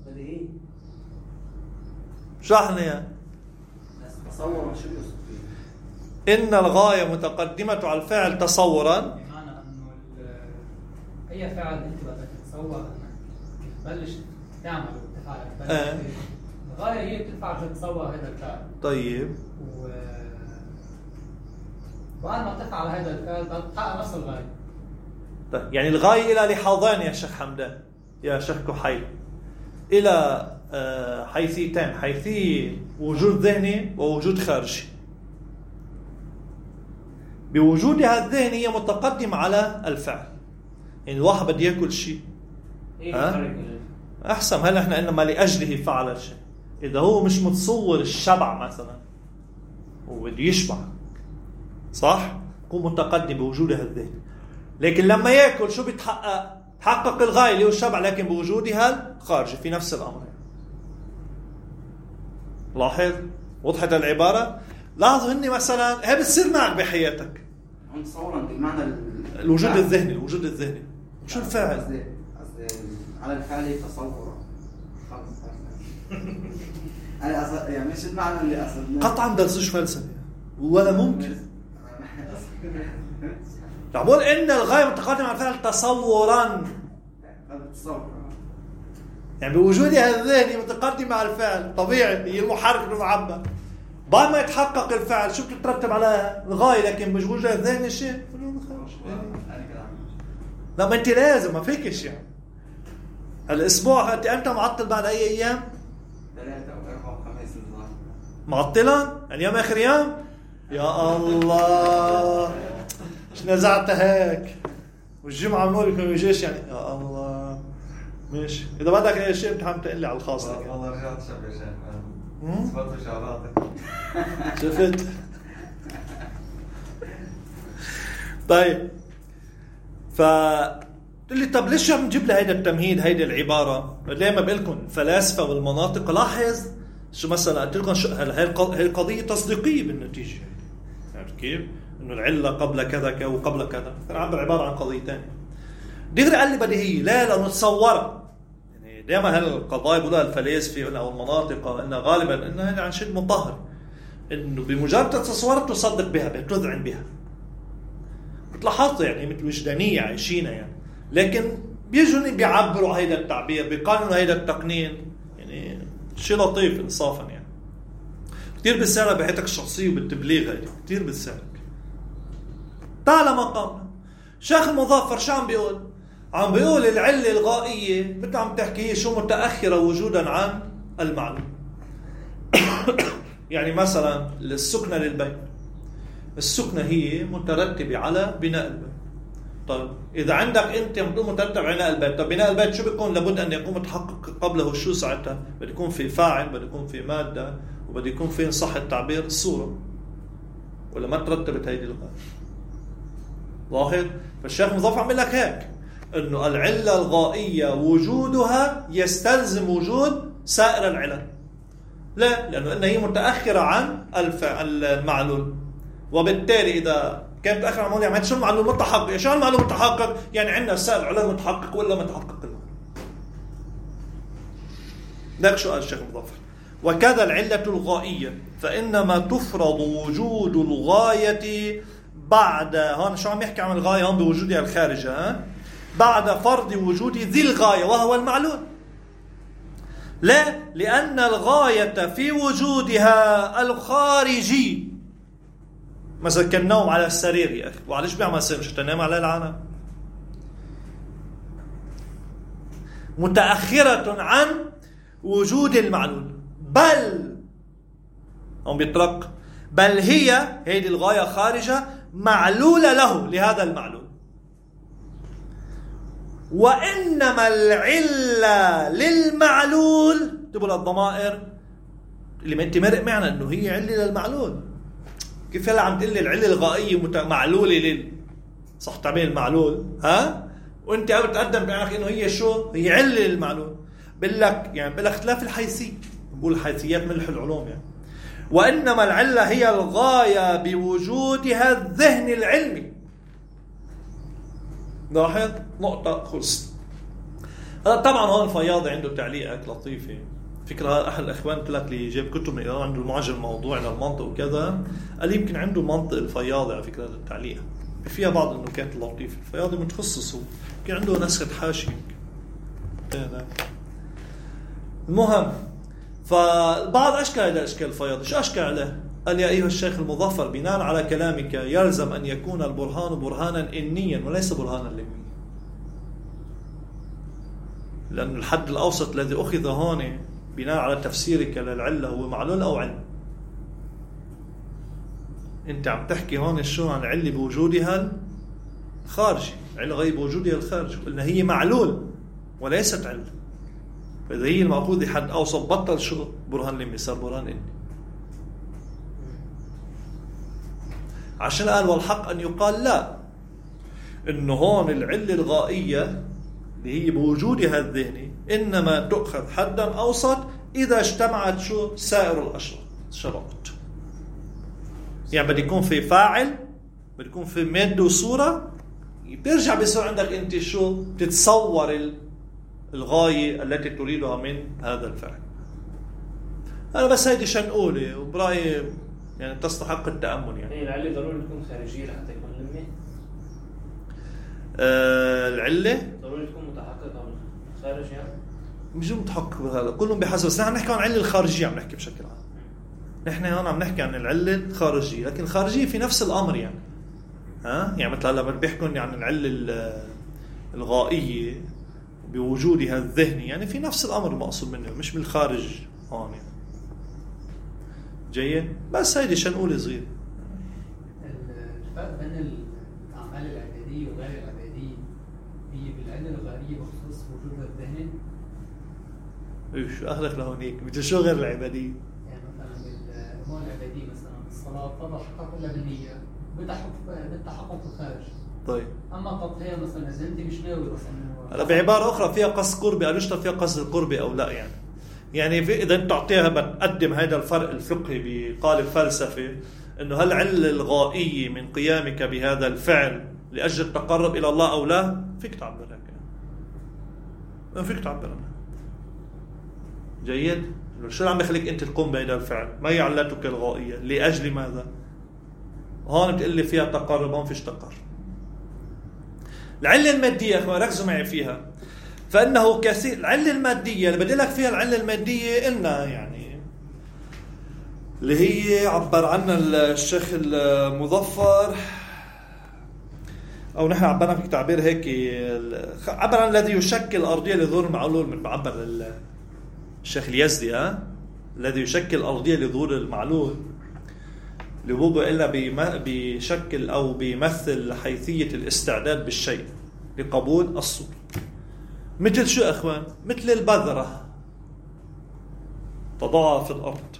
شرحنا يا تصور شو إن الغاية متقدمة على الفعل تصورا، بمعنى أنه أي فعل أنت بدك تتصور أنك تبلش تعمل وتفعل تبلش آه. الغاية هي بتدفع عشان تتصور هذا الفعل. طيب و... وأنا ما تفعل هذا الفعل بتحقق نفس الغاية. طيب يعني الغاية إلى لحاظين يا شيخ حمدان يا شيخ كحيل، إلى حيثيتين، حيثية وجود ذهني ووجود خارجي. بوجودها الذهني هي متقدمة على الفعل، يعني الواحد بده يأكل شيء إيه أحسن، هل إحنا إنما لأجله فعل الشيء. إذا هو مش متصور الشبع مثلا وبده يشبع صح، هو متقدم بوجودها الذهني. لكن لما يأكل شو بيتحقق؟ تحقق الغاية اللي هو الشبع، لكن بوجودها الخارجي في نفس الأمر. لاحظ وضحت العبارة؟ لاحظوا إني مثلا هي بتصير معك بحياتك تصورا بمعنى الوجود الذهني، الوجود الذهني شو الفعل؟ قصدي على الفعل تصورا أنا أصل يعني مش المعنى اللي أصل قطعا درسوش فلسفة ولا ممكن. تعبون إن الغاية متقدمة على الفعل تصورا، يعني بوجودها الذهني متقدمة على الفعل طبيعي، هي المحرك المعبر. بعد ما يتحقق الفعل شو بتترتب على الغاية، لكن بوجودها الذهني شيء لا، ما انت لازم ما فيكش يعني. الاسبوع انت انت معطل بعد اي ايام؟ ثلاثة او اربعة وخميس معطلا اليوم اخر يوم. يا الله ايش نزعت هيك، والجمعة منور يكون يجيش يعني. يا الله ماشي، اذا بدك اي شيء بتحب تقول لي على الخاص لك. والله رجعت شاب يا شيخ، صفرت شغلاتك شفت. طيب ف تقول لي طب ليش عم نجيب لها هيدا التمهيد هيدا العبارة؟ دائما بقول لكم الفلاسفة والمناطق، لاحظ شو مثلا قلت لكم شو هي القضية تصديقية بالنتيجة، عرفت كيف؟ انه العلة قبل كذا وقبل كذا، انا عبر عبارة عن قضيتين. دغري قال لي بديهية. لا لأنه تصورها. يعني دائما هالقضايا بقولها الفلاسفة أو المناطق إنها غالبا إنها عن شيء مطهر، إنه بمجرد تصورت تصدق بها بتذعن بها. بتلاحظوا يعني مثل وجدانية عايشينها يعني، لكن بيجوني بيعبروا هيدا التعبير، بيقارنوا هيدا التقنين، يعني شيء لطيف إنصافا يعني. كتير بتساعد بحياتك الشخصية وبالتبليغ هيدا كتير بتساعد. تعال مقامنا شيخ المظفر شو عم بيقول؟ عم بيقول العلة الغائية مثل عم تحكي هي شو متأخرة وجودا عن المعلوم. يعني مثلا السكنة للبيت، السكنة هي مترتبة على بناء البيت. طيب إذا عندك أنت مترتب على بناء البيت، طب بناء البيت شو بيكون؟ لابد أن يكون متحقق قبله شو ساعتها؟ بده يكون في فاعل، بده يكون في مادة، وبده يكون في صح التعبير الصورة. ولا ما ترتبت هيدي الغاية؟ لاحظ؟ فالشيخ مظفر عم يقول لك هيك إنه العلة الغائية وجودها يستلزم وجود سائر العلل. لا، لأنه إنها هي متأخرة عن المعلول، وبالتالي إذا كانت متأخرة عن المعلول يعني شو المعلول متحقق؟ شو المعلول متحقق؟ يعني عندنا سائر العلل متحقق ولا متحقق المعلول. ذاك شو قال الشيخ مظفر. وكذا العلة الغائية فإنما تفرض وجود الغاية بعد، هون شو عم يحكي عن الغاية هون بوجودها الخارجة، ها؟ بعد فرض وجود ذي الغاية وهو المعلول. لا، لأن الغاية في وجودها الخارجي. مثلا كالنوم على السرير يا أخي، وعليش بيعمل سرير؟ مش تنام على العنب. متأخرة عن وجود المعلول، بل هم بيطرق بل هي هذه الغاية خارجة معلولة له لهذا المعلول. وإنما العلة للمعلول تبقى الضمائر اللي ما انت مرق معنا انه هي علة للمعلول. كيف هلا عم تقول لي العلة الغائية معلولة لل صح تعبير المعلول، ها؟ وانت عم تقدم بعنك انه هي شو؟ هي علة للمعلول. بقول لك يعني بقول لك اختلاف الحيثية، بقول الحيثيات ملح العلوم يعني. وإنما العلة هي الغاية بوجودها الذهن العلمي. لاحظ نقطة خلص. طبعا هون الفياضي عنده تعليقات لطيفة. فكرة أحد الأخوان قلت لك اللي جاب كتب من إيران عنده المعجم الموضوع للمنطق وكذا، قال يمكن عنده منطق الفياضي على فكرة التعليق فيها بعض النكات اللطيفة. الفياضي متخصص هو، يمكن عنده نسخة حاشية. المهم فبعض أشكال هذا الأشكال الفياضي شو أشكال عليه؟ قال يا أيها الشيخ المظفر بناء على كلامك يلزم أن يكون البرهان برهانا إنيا وليس برهانا لميا، لأن الحد الأوسط الذي أخذ هون بناء على تفسيرك للعلة هو معلول أو علم. أنت عم تحكي هون شو عن العلة بوجودها الخارجي، علة غير بوجودها الخارجي، قلنا هي معلول وليست علة. فإذا هي المأخوذ حد أوسط بطل شو برهان لمي، صار برهان إني. عشان قال والحق أن يقال لا، إنه هون العلة الغائية اللي هي بوجودها الذهني إنما تؤخذ حدا أوسط إذا اجتمعت شو سائر الشرائط. يعني بدي يكون في فاعل، بدي يكون في مادة وصورة، بترجع بيصير عندك أنت شو تتصور الغاية التي تريدها من هذا الفعل. أنا بس هيدي شنقولة وبرأيي يعني تستحق التأمل. يعني هي العلة ضروري تكون خارجية حتى يكون لمي؟ آه العلة ضروري تكون متحققة من خارج يعني؟ مش متحقق بهذا، كلهم بحسب. بس نحن نحكي عن العلة الخارجية، عم نحكي بشكل عام. نحن هون عم نحكي عن العلة الخارجية، لكن الخارجية في نفس الأمر يعني. ها يعني مثل هلا بيحكوا عن العلة الغائية بوجودها الذهني، يعني في نفس الأمر المقصود منه، مش بالخارج هون يعني. جيد. بس هيدي شنقول صغير. الفرق بين الأعمال العبادية وغير العبادية هي بالعلة الغائية بخصوص وجودها الذهني. ايش اخلق لهونيك مثل شو غير العبادية؟ يعني مثلا بالأمور العبادية مثلا الصلاة تتحقق إلا بالنية بالتحقق الخارج. طيب. أما التضحية مثلا إذا أنت مش ناوي مثلا. هلا بعبارة أخرى فيها قصد قربي، قالوا اشتغل فيها قصد القربي أو لا يعني. يعني إذا أنت تعطيها بتقدم هذا الفرق الفقهي بقالب فلسفي إنه هل العلة الغائية من قيامك بهذا الفعل لأجل التقرب إلى الله أو لا، فيك تعبر هيك، ما فيك تعبر عنها. جيد؟ شو عم يخليك أنت تقوم بهذا الفعل؟ ما هي علتك الغائية؟ لأجل ماذا؟ هون بتقول لي فيها تقرب، هون فيش تقرب. العلة المادية أخوان ركزوا معي فيها، فإنه كثير. العلة المادية اللي بدي لك فيها العلة المادية قلنا يعني اللي هي عبر عنها الشيخ المظفر، أو نحن عبرنا في تعبير هيك، عبر عن الذي يشكل الأرضية لظهور المعلول، من بعبر الشيخ اليزدي ها الذي يشكل الأرضية لظهور المعلول، اللي بوضع إلا بيشكل أو بيمثل حيثية الاستعداد بالشيء لقبول الصورة. مثل شو أخوان؟ مثل البذرة تضعها في الأرض.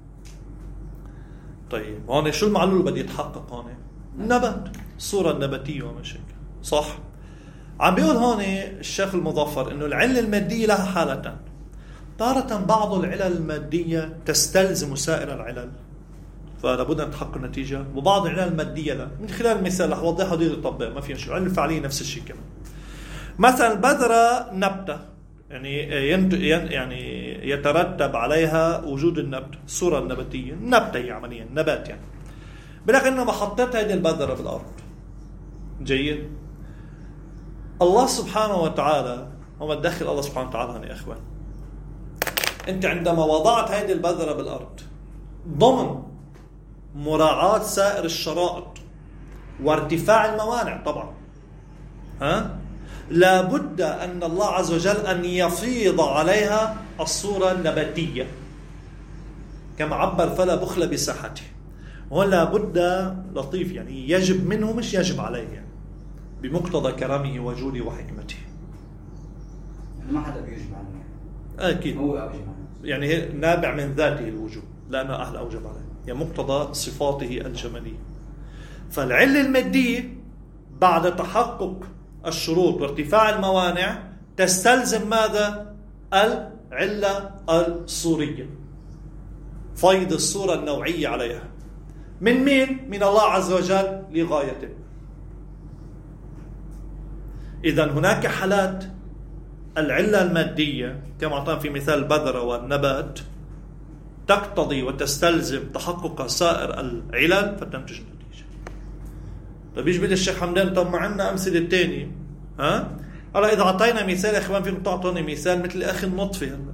طيب هون شو المعلول بدي يتحقق هون؟ النبات، الصورة النباتية ومشاكل، صح؟ عم بيقول هون الشيخ المظفر إنه العلة المادية لها حالتان. تارة بعض العلل المادية تستلزم سائر العلل، فلابد أن تحقق النتيجة، وبعض العلل المادية لا. من خلال المثال رح أوضحها ودي تطبق، ما فيها شيء. العلة الفعلية نفس الشيء كمان. مثلا البذرة نبتة، يعني يعني يترتب عليها وجود النبت، الصورة النباتية، النبتة هي عمليا نبات يعني. بلكن إنما حطيت هذه البذرة بالأرض. جيد؟ الله سبحانه وتعالى، هو تدخل الله سبحانه وتعالى هنا يا إخوان. أنت عندما وضعت هذه البذرة بالأرض ضمن مراعاة سائر الشرائط وارتفاع الموانع طبعا، ها؟ لابد أن الله عز وجل أن يفيض عليها الصورة النباتية كما عبر فلا بخل بساحته. وهون لابد لطيف يعني يجب منه مش يجب عليه يعني، بمقتضى كرمه وجوده وحكمته. ما حدا بيجب عنه أكيد، هو أوجب عنه يعني نابع من ذاته الوجوب، لأنه أهل أوجب عليه، يعني مقتضى صفاته الجمالية. فالعلة المادية بعد تحقق الشروط وارتفاع الموانع تستلزم ماذا؟ العلة الصورية، فيض الصورة النوعية عليها. من مين؟ من الله عز وجل لغايته. إذن هناك حالات العلة المادية كما أعطانا في مثال البذرة والنبات تقتضي وتستلزم تحقق سائر العلل فتنتج النتيجة. طيب يجي الشيخ حمدان، طب ما عندنا أمثلة تانية، ها؟ هلا إذا أعطينا مثال يا إخوان فيكم تعطوني مثال مثل أخي النطفة هلا،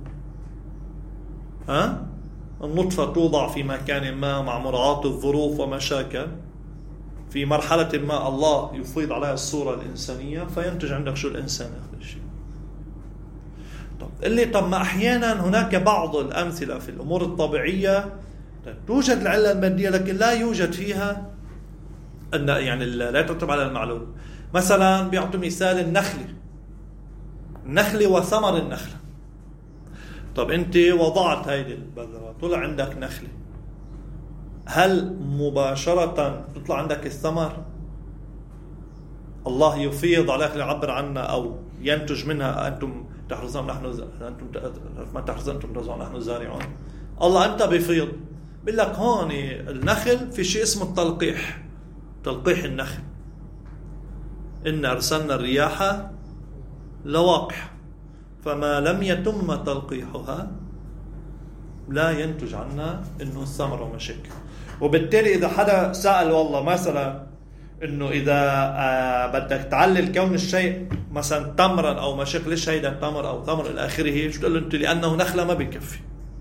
ها؟ النطفة توضع في مكان ما مع مراعاة الظروف ومشاكل، في مرحلة ما الله يفيض عليها الصورة الإنسانية فينتج عندك شو الإنسان آخر شيء. طب اللي طب ما أحيانا هناك بعض الأمثلة في الأمور الطبيعية توجد العلة المادية لكن لا يوجد فيها أن يعني لا يترتب على المعلول. مثلا بيعطوا مثال النخلة، النخلة وثمر النخلة. طب أنت وضعت هذه البذرة طلع عندك نخلة، هل مباشرة تطلع عندك الثمر؟ الله يفيض عليك ليعبر عنها أو ينتج منها أنتم تحرزون نحن أنتم ما تحرزون أنتم تزرعون نحن زارعون. الله أنت بيفيض بيقول لك هون النخل في شيء اسمه التلقيح، تلقيح النخل. إن أرسلنا الرياح لواقح فما لم يتم تلقيحها لا ينتج عنا إنه الثمر ومشاكل. وبالتالي إذا حدا سأل والله مثلا إنه إذا آه بدك تعلل كون الشيء مثلا تمرا أو مشاكل، ليش هيدا تمر أو ثمر إلى آخره، شو تقول له أنت؟ لأنه نخلة ما بيكفي،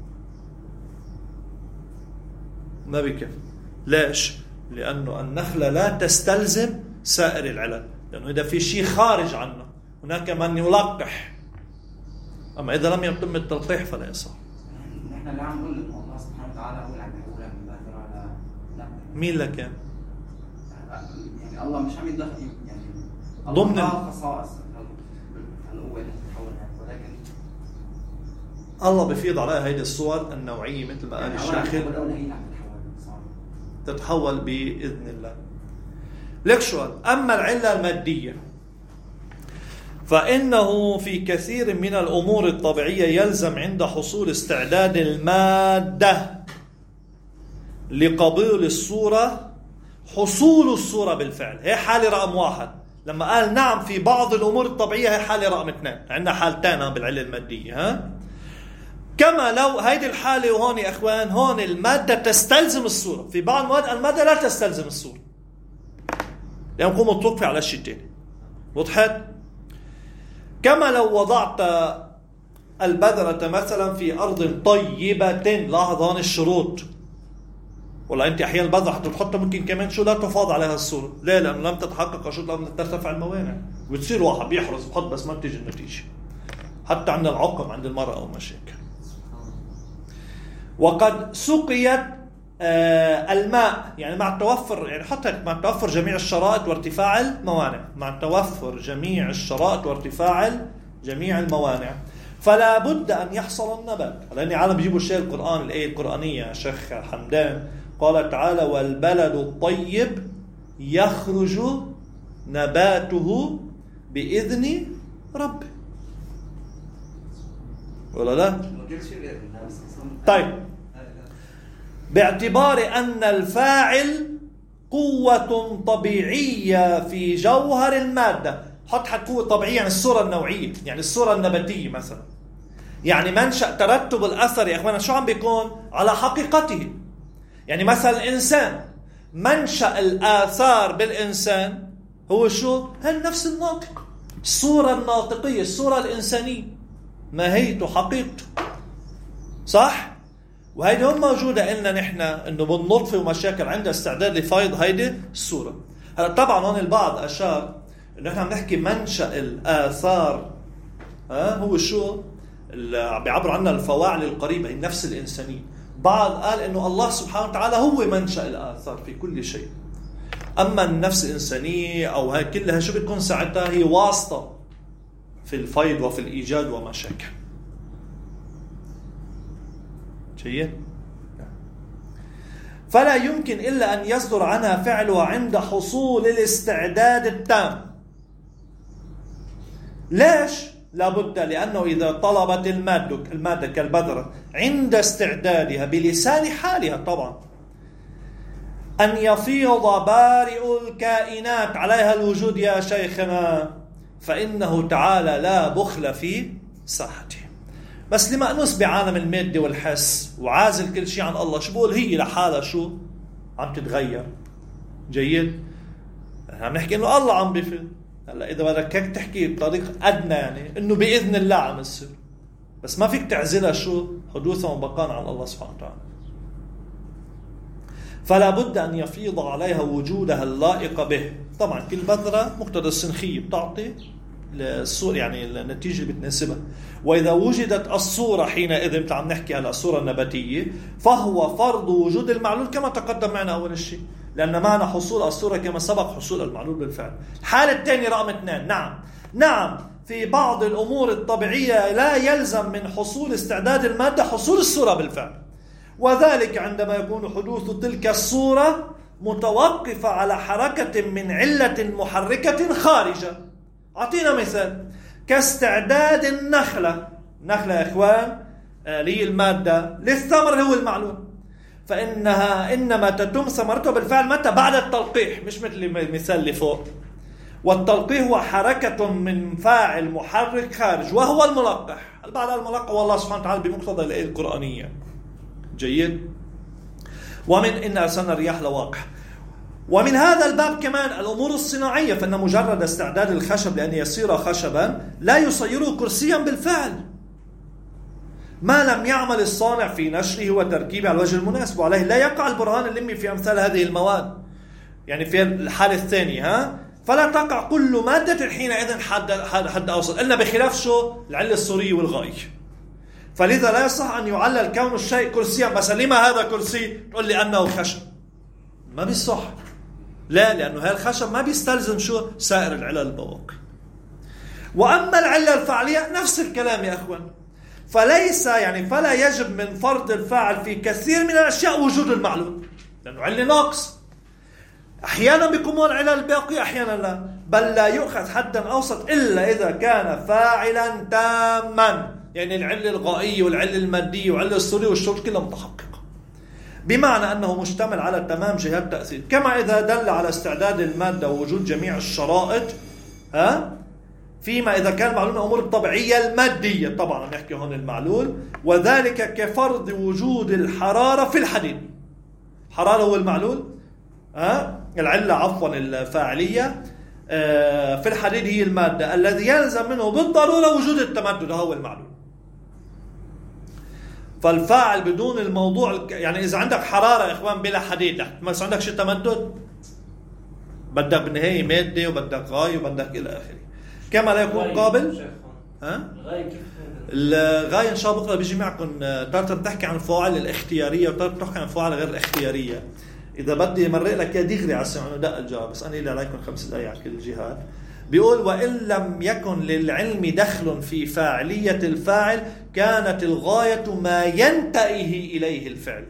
ما بيكفي. ليش؟ لأنه النخلة لا تستلزم سائر العلل، لأنه إذا في شيء خارج عنه هناك من يلقح، أما إذا لم يتم التلقيح فلا يصح. نحن اللي عم نقول إنه الله سبحانه وتعالى هو اللي عم يقول من بذرة على نبتة. مين لك يعني؟ يعني الله مش عم يدخل يعني ضمن خصائص القوة اللي تتحول، ولكن الله بفيض عليها هيدي الصور النوعية مثل ما قال الشيخ تتحول بإذن الله. لك سؤال، أما العلة المادية فإنه في كثير من الأمور الطبيعية يلزم عند حصول استعداد المادة لقبول الصورة حصول الصورة بالفعل، هي حالة رقم واحد. لما قال نعم في بعض الأمور الطبيعية، هي حالة رقم اثنين. عندنا حالتين بالعلة المادية. ها كما لو هيدي الحالة وهون يا أخوان، هون المادة تستلزم الصورة. في بعض المواد المادة لا تستلزم الصورة، لأن نقوم متوقف على الشيء الثاني. وضحت؟ كما لو وضعت البذرة مثلا في أرض طيبة، لاحظ هون الشروط. ولا أنت أحيانا البذرة حتى تحطها ممكن كمان شو لا تفاض عليها الصورة. ليه؟ لأنه لم تتحقق شروط، لم ترتفع الموانع، وتصير واحد بيحرص بحط بس ما بتيجي النتيجة. حتى عند العقم عند المرأة أو مشاكل. وقد سقيت آه الماء، يعني مع التوفر، يعني حتى مع توفر جميع الشرائط وارتفاع الموانع، مع توفر جميع الشرائط وارتفاع جميع الموانع، فلا بد أن يحصل النبات. لأن عالم بيجيبوا الشيء القرآن، الآية القرآنية يا شيخ حمدان، قال تعالى: والبلد الطيب يخرج نباته بإذن ربه. ولا لا؟ طيب، باعتبار أن الفاعل قوة طبيعية في جوهر المادة. حط حد قوة طبيعية، يعني الصورة النوعية، يعني الصورة النباتية مثلا، يعني منشأ ترتب الأثر يا أخوانا شو عم بيكون؟ على حقيقته. يعني مثلا الإنسان، منشأ الآثار بالإنسان هو شو؟ هل نفس الناطق، الصورة الناطقية، الصورة الإنسانية، ماهيته حقيقته، صح؟ وهيدي هم موجودة إلنا نحن، إنه بالنطفة ومشاكل عندها استعداد لفيض هيدي الصورة. هلا طبعا هون البعض أشار إنه نحن عم نحكي منشأ الآثار، ها هو شو؟ اللي بيعبروا عنها الفواعل القريبة، هي النفس الإنسانية. بعض قال إنه الله سبحانه وتعالى هو منشأ الآثار في كل شيء. أما النفس الإنسانية أو هاي كلها شو بتكون ساعتها؟ هي واسطة في الفيض وفي الإيجاد ومشاكل. جيد؟ فلا يمكن إلا أن يصدر عنها فعلها عند حصول الاستعداد التام. ليش؟ لابد، لأنه إذا طلبت المادة المادة كالبذرة عند استعدادها بلسان حالها طبعا أن يفيض بارئ الكائنات عليها الوجود يا شيخنا، فإنه تعالى لا بخل في ساحته. بس لمأنوس بعالم المادة والحس وعازل كل شيء عن الله، شو بقول؟ هي لحالها شو عم تتغير. جيد؟ عم نحكي إنه الله عم بيفعل. هلا إذا بدك هيك تحكي بطريقة أدنى، يعني إنه بإذن الله عم يصير، بس ما فيك تعزلها شو حدوثا وبقاء عن الله سبحانه وتعالى. فلا بد أن يفيض عليها وجودها اللائق به. طبعا كل بذرة مقتضى السنخية بتعطي الصورة، يعني النتيجة اللي بتناسبها. وإذا وجدت الصورة حينئذ، مثل عم نحكي هلا الصورة النباتية، فهو فرض وجود المعلول كما تقدم معنا أول شيء، لأن معنى حصول الصورة كما سبق حصول المعلول بالفعل. الحالة الثانية رقم اثنين، نعم نعم في بعض الأمور الطبيعية لا يلزم من حصول استعداد المادة حصول الصورة بالفعل، وذلك عندما يكون حدوث تلك الصورة متوقفة على حركة من علة محركة خارجة. أعطينا مثال كاستعداد النخلة. نخلة يا إخوان لي المادة للثمر هو المعلوم، فإنها إنما تتم ثمرتها بالفعل متى؟ بعد التلقيح، مش مثل المثال اللي فوق. والتلقيح هو حركة من فاعل محرك خارج وهو الملقح. بعد الملقح والله سبحانه وتعالى بمقتضى الآية القرآنية. جيد؟ ومن إن أرسلنا الرياح لواقح. ومن هذا الباب كمان الأمور الصناعية، فإن مجرد استعداد الخشب لأن يصير خشبا لا يصيره كرسيا بالفعل، ما لم يعمل الصانع في نشره وتركيبه على الوجه المناسب، وعليه لا يقع البرهان اللمي في أمثال هذه المواد. يعني في الحالة الثانية ها فلا تقع كل مادة حينئذ حد حد أوسط، إلا بخلاف شو؟ العلة السورية والغاية. فلذا لا يصح أن يعلل كون الشيء كرسيا. بس لما هذا كرسي؟ تقول لي أنه خشب، ما بيصح. لا، لأنه هذا الخشب ما بيستلزم شو؟ سائر العلل البواقي. وأما العلة الفعلية نفس الكلام يا أخوان. فليس يعني فلا يجب من فرض الفاعل في كثير من الأشياء وجود المعلوم، لأنه علة ناقص. أحيانا بيكون العلل الباقية، أحيانا لا، بل لا يؤخذ حدا أوسط إلا إذا كان فاعلا تاما، يعني العلة الغائية والعلة المادية والعلة السورية والشروط كلها متحققة. بمعنى أنه مشتمل على تمام جهات التأثير، كما إذا دل على استعداد المادة ووجود جميع الشرائط، ها؟ فيما إذا كان معلول من الأمور الطبيعية المادية، طبعا نحكي هون المعلول، وذلك كفرض وجود الحرارة في الحديد. حرارة هو المعلول، ها؟ العلة عفوا الفاعلية في الحديد هي المادة، الذي يلزم منه بالضرورة وجود التمدد، هو المعلول. فالفاعل بدون الموضوع، يعني إذا عندك حرارة يا إخوان بلا حديد، ما عندك شيء تمدد، بدك بالنهاية مادة وبدك غاية وبدك إلى آخره. كما لا يكون قابل. ها؟ الغاية كيف؟ الغاية إن شاء الله بكرة بيجي معكم تارة بتحكي عن الفواعل الاختيارية وتارة بتحكي عن الفواعل غير الاختيارية. إذا بدي مرق لك يا دغري على السمع دق الجواب، بس أنا لي عليكم خمس دقائق على كل الجهات. بيقول وإن لم يكن للعلم دخل في فاعلية الفاعل كانت الغاية ما ينتهي إليه الفعل.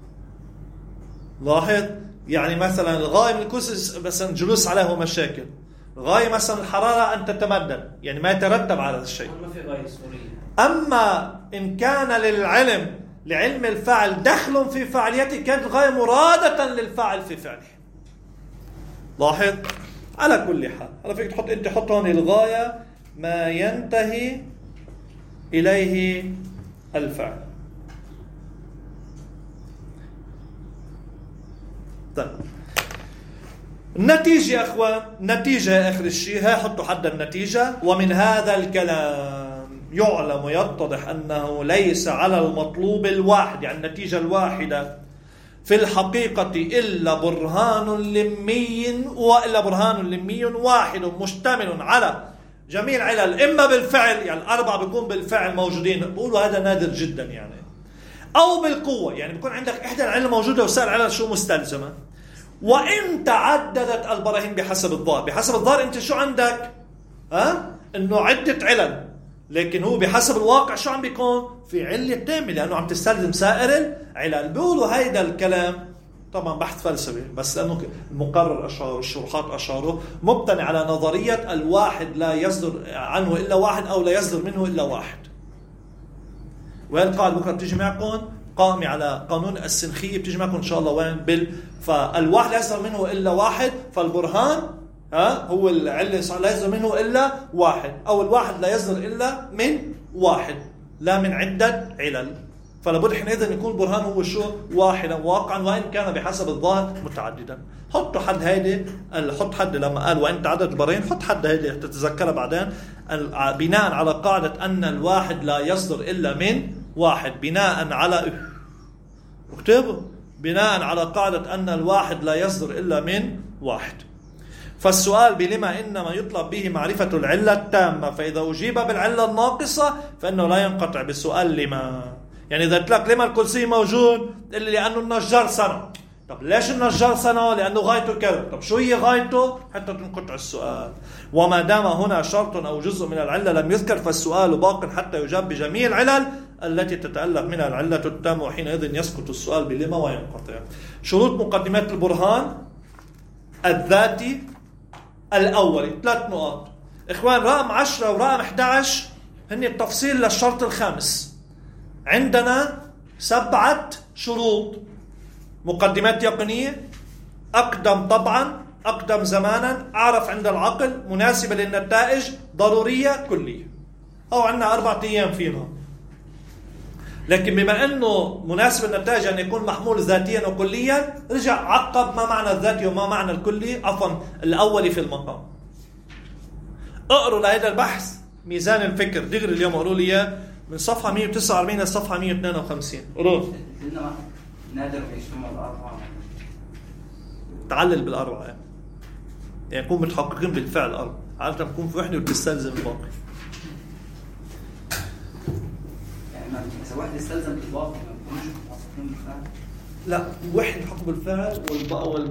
لاحظ، يعني مثلا الغاية من الكرسي مثلا جلوس عليه مشاكل، غاية مثلا الحرارة أن تتمدد، يعني ما يترتب على الشيء. ما في غاية سورية. أما إن كان للعلم لعلم الفاعل دخل في فاعليته كانت الغاية مرادة للفاعل في فعله. لاحظ، على كل حال على فكرة تحط أنت حط هون الغاية ما ينتهي إليه الفعل. طيب النتيجة يا أخوان، نتيجة آخر الشيء، ها حطوا حد النتيجة. ومن هذا الكلام يعلم يتضح أنه ليس على المطلوب الواحد، يعني النتيجة الواحدة في الحقيقة إلا برهان لمي، وإلا برهان لمي واحد مشتمل على جميع العلل، إما بالفعل، يعني الأربعة بيكون بالفعل موجودين، بقولوا هذا نادر جدا يعني، أو بالقوة، يعني بيكون عندك إحدى العلل موجودة وسائر العلل شو مستلزمة. وإن تعددت البراهين بحسب الظاهر، بحسب الظاهر أنت شو عندك؟ ها؟ إنه عدة علل، لكن هو بحسب الواقع شو عم بيكون؟ في علة تامة، لأنه عم تستلزم سائر العلل. بيقولوا هيدا الكلام طبعا بحث فلسفي، بس لأنه المقرر أشاره والشروحات أشاره مبتني على نظرية الواحد لا يصدر عنه إلا واحد، أو لا يصدر منه إلا واحد. وهالقاعدة بكرة بتيجي معكم قائمة على قانون السنخية، بتيجي معكم إن شاء الله وين بال فالواحد لا يصدر منه إلا واحد، فالبرهان ها هو العلة لا يصدر منه إلا واحد، أو الواحد لا يصدر إلا من واحد لا من عدة علل. فلابد حينئذ يكون البرهان هو شو؟ واحدا واقعا، وإن كان بحسب الظاهر متعددا. حطوا حد هيدي، حط حد لما قال وإن تعدد البراهين، حط حد هيدي تتذكرها بعدين، بناء على قاعدة أن الواحد لا يصدر إلا من واحد، بناء على اكتبوا بناء على قاعدة أن الواحد لا يصدر إلا من واحد. فالسؤال بلما إنما يطلب به معرفة العلة التامة، فإذا أجيب بالعلة الناقصة فإنه لا ينقطع بالسؤال لما. يعني إذا قلت لك لما الكرسي موجود اللي لأنه النجار صنع، طب ليش النجار صنعه؟ لأنه غايته كذا، طب شو هي غايته؟ حتى تنقطع السؤال. وما دام هنا شرط أو جزء من العلة لم يذكر فالسؤال باق حتى يجاب بجميع العلل التي تتألف منها العلة التامة، وحينئذ يسقط السؤال بلما وينقطع. شروط مقدمات البرهان الذاتي الأولي ثلاث نقاط إخوان. رقم عشرة ورقم أحد عشر هن التفصيل للشرط الخامس. عندنا سبعة شروط: مقدمات يقينية، أقدم طبعا، أقدم زمانا، أعرف عند العقل، مناسبة للنتائج، ضرورية، كلية. أو عندنا أربعة أيام فينا، لكن بما أنه مناسب النتائج أن يكون محمول ذاتيا وكليا، رجع عقب ما معنى الذاتي وما معنى الكلي، عفوا الأولي في المقام. اقروا لهذا البحث ميزان الفكر دغري اليوم، اقروا لي من صفحة مية وتسعة وأربعين لصفحة مية واثنين وخمسين. اقروا. نادر يشمل الأربعة، تعلل بالأربعة، يعني يكون متحققين بالفعل الأربعة، عادة تكون في وحدة وتستلزم الباقي. إذا واحد يستلزم الواقع ما بيكونش متوافقين بالفعل. لا، واحد حق بالفعل